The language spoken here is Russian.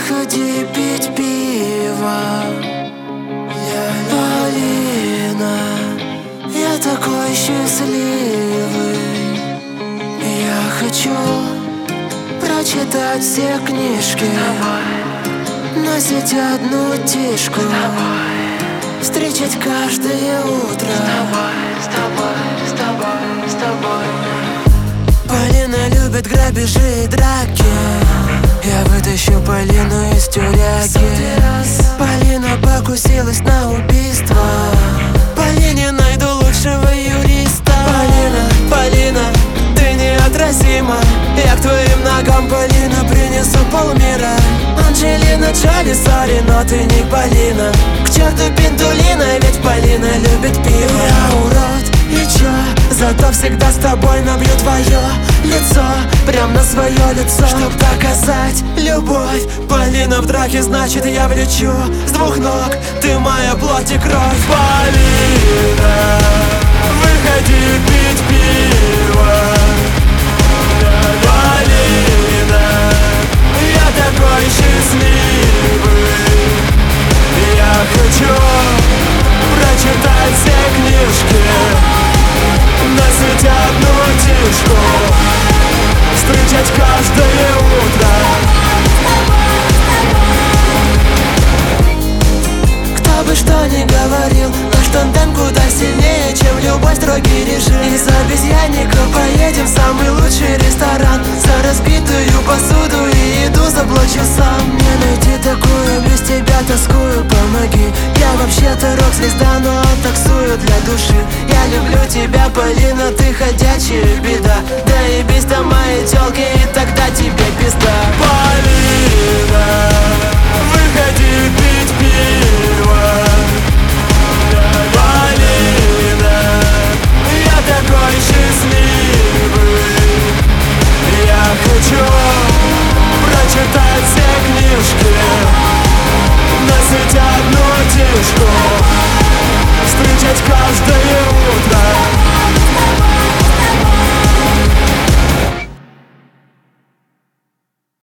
выходи пить пиво. Полина, я такой счастливый. Я хочу прочитать все книжки, носить одну тишку, встречать каждое утро. С тобой. Полина любит грабежи и драки. Я вытащу Полину из тюряги. Полина покусилась на убийство. Полине найду лучшего юриста. Полина, ты неотразима. Я к твоим ногам, Полина, принесу полмира. Анджелина Джоли, сори, но ты не Полина. К черту Пинтулина, ведь Полина любит пиво. Я урод, и чё? Зато всегда с тобой набью твое лицо, прям на свое лицо, чтоб доказать любовь. Полина в драке, значит я влечу с двух ног. Ты моя плоть и кровь. Полина, выходи пить пиво. Полина, я такой счастливый. Я хочу прочитать все книжки, носить одну тишку, встречать каждое утро. Кто бы что ни говорил, наш тандем куда сильнее, чем любой строгий режим. Из обезьянника поедем в самый лучший ресторан. За разбитую посуду и еду заплачу сам. Мне найти такую, без тебя тоскую, помоги. Я вообще-то рок-звезда, но таксую для души. Я люблю тебя, Полина, ты ходячая беда. Да и без там моей тёлки, и тогда тебе пизда. Полина, выходи пить пиво. Полина, я такой счастливый. Я хочу прочитать все книжки, носить одну тишку,